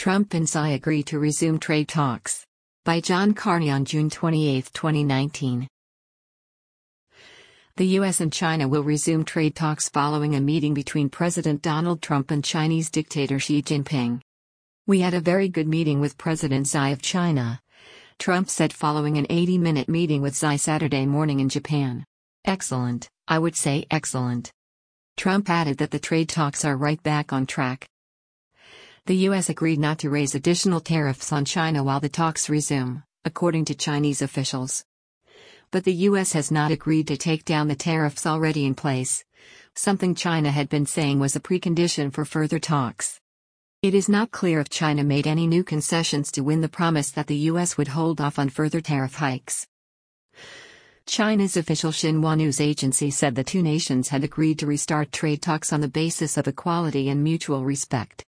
Trump and Xi agree to resume trade talks. By John Carney on June 28, 2019. The U.S. and China will resume trade talks following a meeting between President Donald Trump and Chinese dictator Xi Jinping. "We had a very good meeting with President Xi of China," Trump said following an 80-minute meeting with Xi Saturday morning in Japan. "Excellent, I would say excellent." Trump added that the trade talks are right back on track. The U.S. agreed not to raise additional tariffs on China while the talks resume, according to Chinese officials. But the U.S. has not agreed to take down the tariffs already in place, something China had been saying was a precondition for further talks. It is not clear if China made any new concessions to win the promise that the U.S. would hold off on further tariff hikes. China's official Xinhua news agency said the two nations had agreed to restart trade talks on the basis of equality and mutual respect.